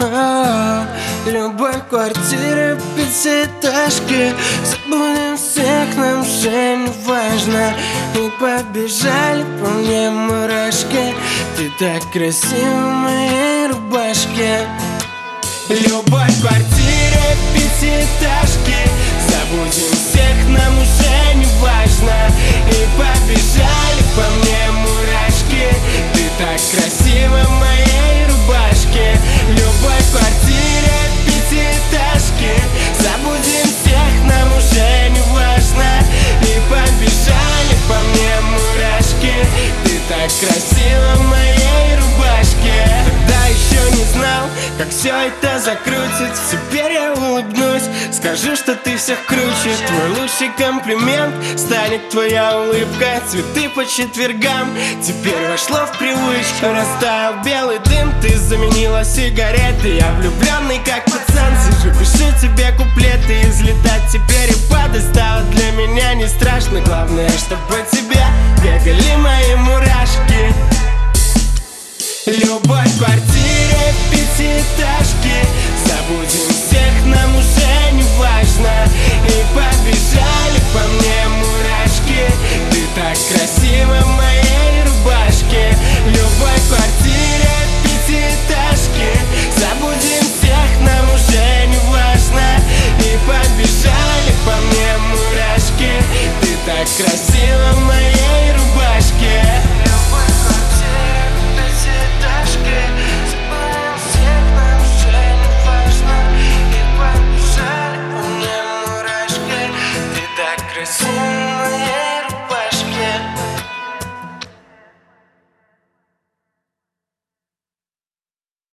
Любовь в квартире пятиэтажки. Забудем всех, нам уже не важно. И побежали по мне мурашки. Ты так красива в моей рубашке. Любовь в квартире пятиэтажки. Забудем всех, нам уже не важно. И побежали по мне мурашки. Ты так красива в моей рубашке. Любовь в квартире пятиэтажки. Забудем всех, нам уже не важно. И побежали по мне мурашки. Ты так красива в моей рубашке. Тогда еще не знал, как все это закрутит. Теперь я улыбнусь, скажу, что ты всех круче. Твой лучший комплимент станет твоя улыбка. Цветы по четвергам теперь вошло в привычку. Растаял белый дым, ты заменила сигареты. Я влюбленный как пацан, сижу, пишу тебе куплеты. Взлетать теперь и падать стало для меня не страшно. Главное, чтобы тебе бегали мои мурашки. Любовь в квартире пятиэтажки. Забудем всех, нам уже не важно. И побежали по мне мурашки. Ты так красива.